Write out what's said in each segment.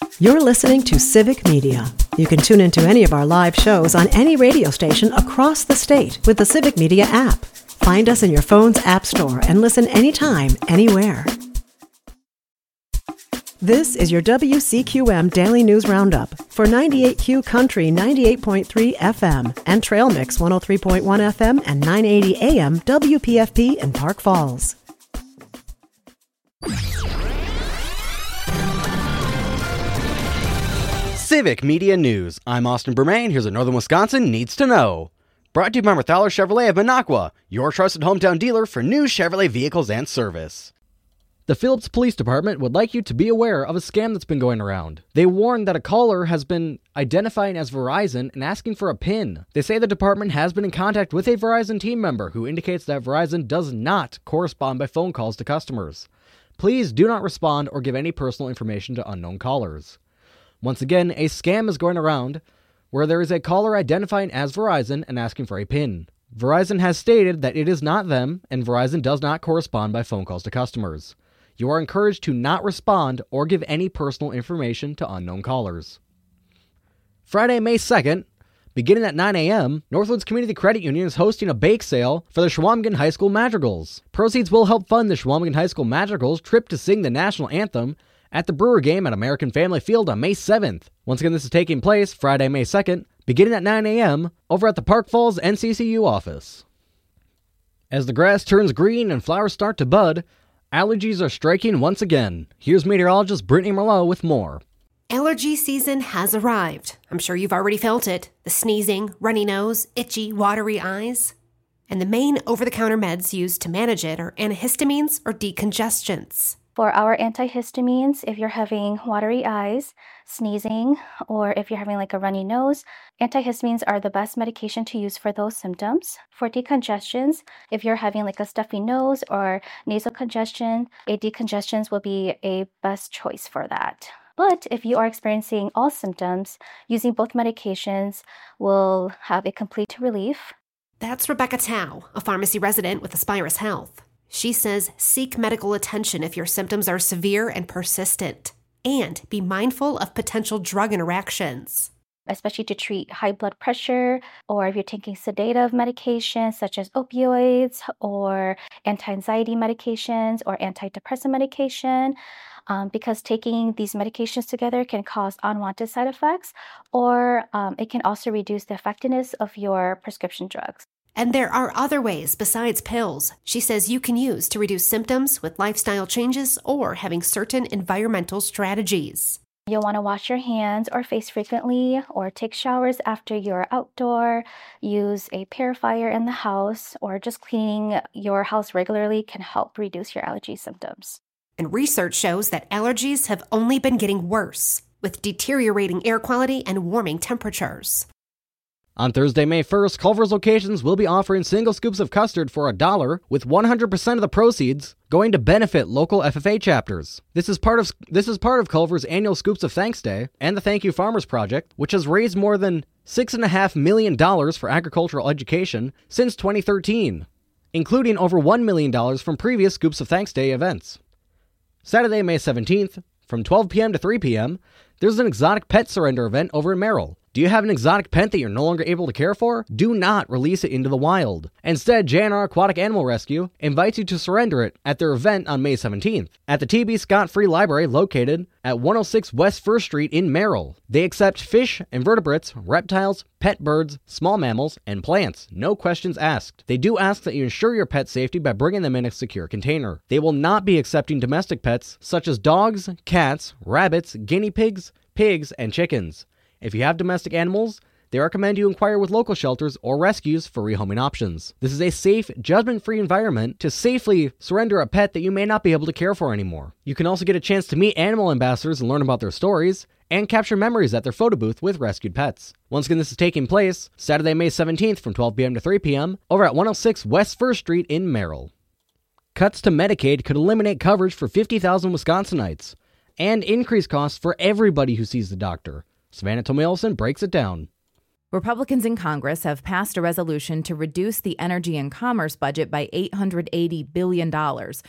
You're listening to Civic Media. You can tune into any of our live shows on any radio station across the state with the Civic Media app. Find us in your phone's app store and listen anytime, anywhere. This is your WCQM Daily News Roundup for 98Q Country 98.3 FM and Trail Mix 103.1 FM and 980 AM WPFP in Park Falls. Civic Media News. I'm Austin Bermain. Here's what Northern Wisconsin needs to know. Brought to you by Marthaler Chevrolet of Minocqua, your trusted hometown dealer for new Chevrolet vehicles and service. The Phillips Police Department would like you to be aware of a scam that's been going around. They warn that a caller has been identifying as Verizon and asking for a PIN. They say the department has been in contact with a Verizon team member who indicates that Verizon does not correspond by phone calls to customers. Please do not respond or give any personal information to unknown callers. Once again, a scam is going around where there is a caller identifying as Verizon and asking for a PIN. Verizon has stated that it is not them, and Verizon does not correspond by phone calls to customers. You are encouraged to not respond or give any personal information to unknown callers. Friday, May 2nd, beginning at 9 a.m., Northwoods Community Credit Union is hosting a bake sale for the Chequamegon High School Madrigals. Proceeds will help fund the Chequamegon High School Madrigals' trip to sing the national anthem at the Brewer game at American Family Field on May 7th. Once again, this is taking place Friday, May 2nd, beginning at 9 a.m. over at the Park Falls NCCU office. As the grass turns green and flowers start to bud, allergies are striking once again. Here's meteorologist Brittany Merlot with more. Allergy season has arrived. I'm sure you've already felt it. The sneezing, runny nose, itchy, watery eyes. And the main over-the-counter meds used to manage it are antihistamines or decongestants. For our antihistamines, if you're having watery eyes, sneezing, or if you're having like a runny nose, antihistamines are the best medication to use for those symptoms. For decongestions, if you're having like a stuffy nose or nasal congestion, a decongestants will be a best choice for that. But if you are experiencing all symptoms, using both medications will have a complete relief. That's Rebecca Tao, a pharmacy resident with Aspirus Health. She says seek medical attention if your symptoms are severe and persistent, and be mindful of potential drug interactions. Especially to treat high blood pressure, or if you're taking sedative medications such as opioids or anti-anxiety medications or antidepressant medication, because taking these medications together can cause unwanted side effects, or it can also reduce the effectiveness of your prescription drugs. And there are other ways besides pills she says you can use to reduce symptoms with lifestyle changes or having certain environmental strategies. You'll want to wash your hands or face frequently, or take showers after you're outdoor, use a purifier in the house, or just cleaning your house regularly can help reduce your allergy symptoms. And research shows that allergies have only been getting worse, with deteriorating air quality and warming temperatures. On Thursday, May 1st, Culver's locations will be offering single scoops of custard for $1, with 100% of the proceeds going to benefit local FFA chapters. This is part of Culver's annual Scoops of Thanks Day and the Thank You Farmers Project, which has raised more than $6.5 million for agricultural education since 2013, including over $1 million from previous Scoops of Thanks Day events. Saturday, May 17th, from 12 p.m. to 3 p.m., there's an exotic pet surrender event over in Merrill. Do you have an exotic pet that you're no longer able to care for? Do not release it into the wild. Instead, JNR Aquatic Animal Rescue invites you to surrender it at their event on May 17th at the T.B. Scott Free Library located at 106 West 1st Street in Merrill. They accept fish, invertebrates, reptiles, pet birds, small mammals, and plants. No questions asked. They do ask that you ensure your pet's safety by bringing them in a secure container. They will not be accepting domestic pets such as dogs, cats, rabbits, guinea pigs, and chickens. If you have domestic animals, they recommend you inquire with local shelters or rescues for rehoming options. This is a safe, judgment-free environment to safely surrender a pet that you may not be able to care for anymore. You can also get a chance to meet animal ambassadors and learn about their stories, and capture memories at their photo booth with rescued pets. Once again, this is taking place Saturday, May 17th from 12 p.m. to 3 p.m. over at 106 West 1st Street in Merrill. Cuts to Medicaid could eliminate coverage for 50,000 Wisconsinites and increase costs for everybody who sees the doctor. Savannah Tomilson breaks it down. Republicans in Congress have passed a resolution to reduce the energy and commerce budget by $880 billion.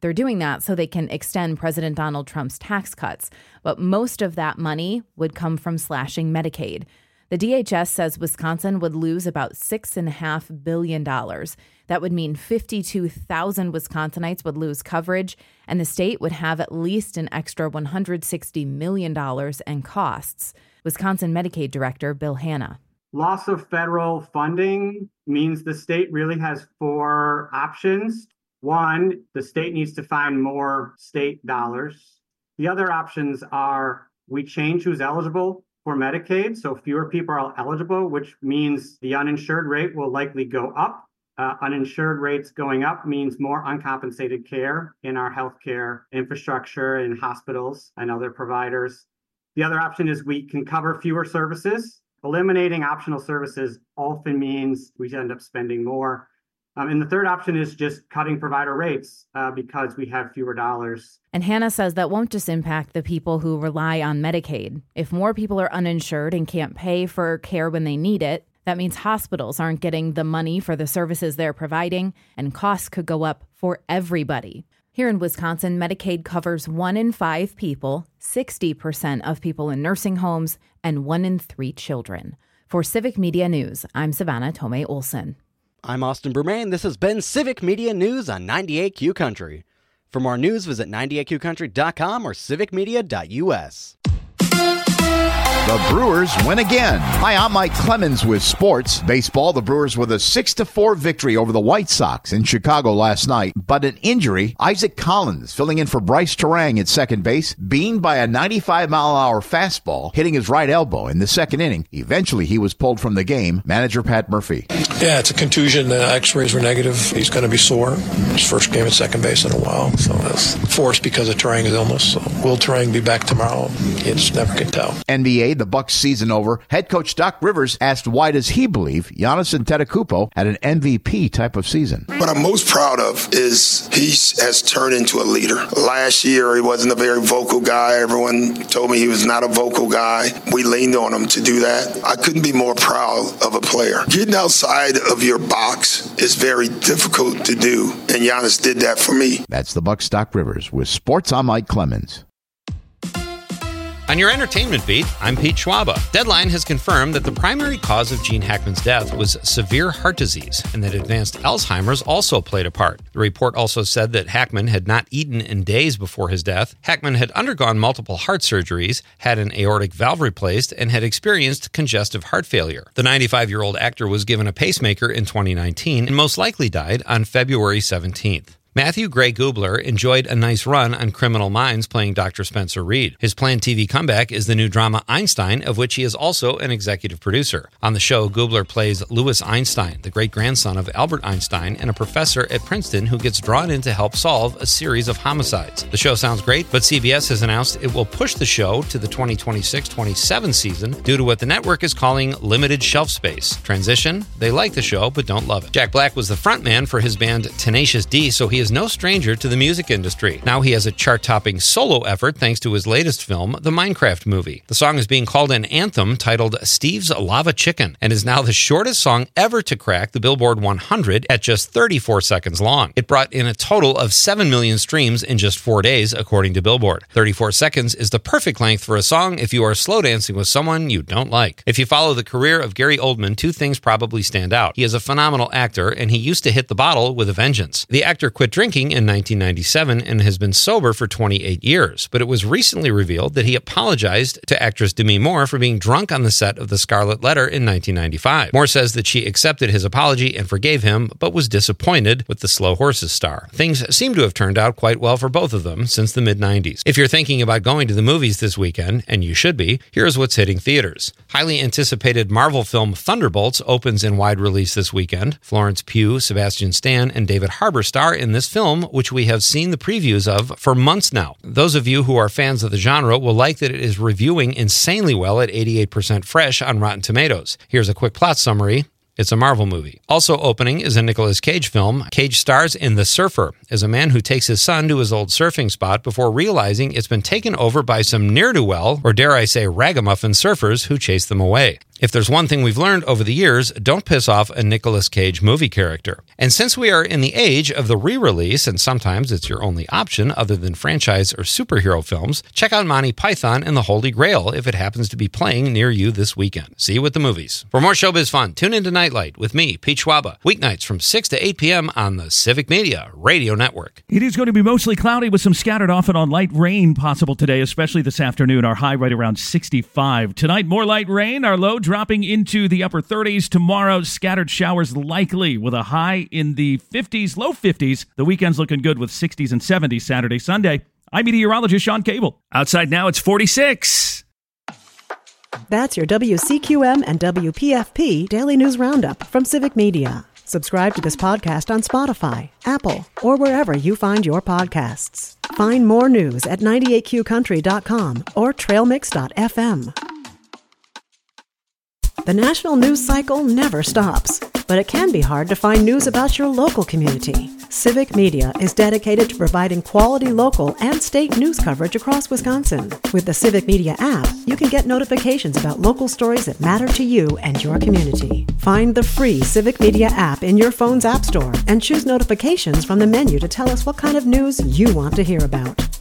They're doing that so they can extend President Donald Trump's tax cuts. But most of that money would come from slashing Medicaid. The DHS says Wisconsin would lose about $6.5 billion. That would mean 52,000 Wisconsinites would lose coverage, and the state would have at least an extra $160 million in costs. Wisconsin Medicaid Director Bill Hanna. Loss of federal funding means the state really has 4 options. 1, the state needs to find more state dollars. The other options are we change who's eligible for Medicaid, so fewer people are eligible, which means the uninsured rate will likely go up. Uninsured rates going up means more uncompensated care in our healthcare infrastructure and hospitals and other providers. The other option is we can cover fewer services. Eliminating optional services often means we end up spending more. And the third option is just cutting provider rates because we have fewer dollars. And Hanna says that won't just impact the people who rely on Medicaid. If more people are uninsured and can't pay for care when they need it, that means hospitals aren't getting the money for the services they're providing, and costs could go up for everybody. Here in Wisconsin, Medicaid covers 1 in 5 people, 60% of people in nursing homes, and 1 in 3 children. For Civic Media News, I'm Savannah Tomei Olson. I'm Austin Bermain. This has been Civic Media News on 98Q Country. For more news, visit 98QCountry.com or civicmedia.us. The Brewers win again. Hi, I'm Mike Clemens with sports. Baseball, the Brewers with a 6-4 victory over the White Sox in Chicago last night. But an injury, Isaac Collins, filling in for Bryce Terang at second base, beamed by a 95-mile-an-hour fastball, hitting his right elbow in the second inning. Eventually, he was pulled from the game. Manager Pat Murphy. Yeah, it's a contusion. The x-rays were negative. He's going to be sore. His first game at second base in a while. So that's forced because of Terang's illness. So will Terang be back tomorrow? You just never can tell. NBA, the Bucks season over. Head coach Doc Rivers asked why does he believe Giannis Antetokounmpo had an MVP type of season. What I'm most proud of is he has turned into a leader. Last year, he wasn't a very vocal guy. Everyone told me he was not a vocal guy. We leaned on him to do that. I couldn't be more proud of a player. Getting outside of your box is very difficult to do, and Giannis did that for me. That's the Bucks' Doc Rivers with Sports. I'm Mike Clemens. On your entertainment beat, I'm Pete Schwaba. Deadline has confirmed that the primary cause of Gene Hackman's death was severe heart disease and that advanced Alzheimer's also played a part. The report also said that Hackman had not eaten in days before his death. Hackman had undergone multiple heart surgeries, had an aortic valve replaced, and had experienced congestive heart failure. The 95-year-old actor was given a pacemaker in 2019 and most likely died on February 17th. Matthew Gray Gubler enjoyed a nice run on Criminal Minds playing Dr. Spencer Reed. His planned TV comeback is the new drama Einstein, of which he is also an executive producer. On the show, Gubler plays Louis Einstein, the great-grandson of Albert Einstein and a professor at Princeton who gets drawn in to help solve a series of homicides. The show sounds great, but CBS has announced it will push the show to the 2026-27 season due to what the network is calling limited shelf space. Transition? They like the show, but don't love it. Jack Black was the frontman for his band Tenacious D, so he is no stranger to the music industry. Now he has a chart-topping solo effort thanks to his latest film, the Minecraft movie. The song is being called an anthem titled Steve's Lava Chicken and is now the shortest song ever to crack the Billboard 100 at just 34 seconds long. It brought in a total of 7 million streams in just 4 days, according to Billboard. 34 seconds is the perfect length for a song if you are slow dancing with someone you don't like. If you follow the career of Gary Oldman, 2 things probably stand out. He is a phenomenal actor, and he used to hit the bottle with a vengeance. The actor quit drinking in 1997 and has been sober for 28 years, but it was recently revealed that he apologized to actress Demi Moore for being drunk on the set of The Scarlet Letter in 1995. Moore says that she accepted his apology and forgave him, but was disappointed with the Slow Horses star. Things seem to have turned out quite well for both of them since the mid-90s. If you're thinking about going to the movies this weekend, and you should be, here's what's hitting theaters. Highly anticipated Marvel film Thunderbolts opens in wide release this weekend. Florence Pugh, Sebastian Stan, and David Harbour star in this film, which we have seen the previews of for months now. Those of you who are fans of the genre will like that it is reviewing insanely well at 88% fresh on Rotten Tomatoes. Here's a quick plot summary. It's a Marvel movie. Also opening is a Nicolas Cage film. Cage stars in The Surfer as a man who takes his son to his old surfing spot before realizing it's been taken over by some ne'er-do-well, or dare I say ragamuffin surfers who chase them away. If there's one thing we've learned over the years, don't piss off a Nicolas Cage movie character. And since we are in the age of the re-release, and sometimes it's your only option other than franchise or superhero films, check out Monty Python and the Holy Grail if it happens to be playing near you this weekend. See you at the movies. For more showbiz fun, tune into Nightlight with me, Pete Schwaba, weeknights from 6 to 8 p.m. on the Civic Media Radio Network. It is going to be mostly cloudy with some scattered off and on light rain possible today, especially this afternoon. Our high right around 65. Tonight, more light rain. Our low dropping into the upper 30s. Tomorrow, scattered showers likely with a high in the 50s, low 50s. The weekend's looking good with 60s and 70s Saturday, Sunday. I'm meteorologist Sean Cable. Outside now, it's 46. That's your WCQM and WPFP Daily News Roundup from Civic Media. Subscribe to this podcast on Spotify, Apple, or wherever you find your podcasts. Find more news at 98qcountry.com or trailmix.fm. The national news cycle never stops, but it can be hard to find news about your local community. Civic Media is dedicated to providing quality local and state news coverage across Wisconsin. With the Civic Media app, you can get notifications about local stories that matter to you and your community. Find the free Civic Media app in your phone's app store and choose notifications from the menu to tell us what kind of news you want to hear about.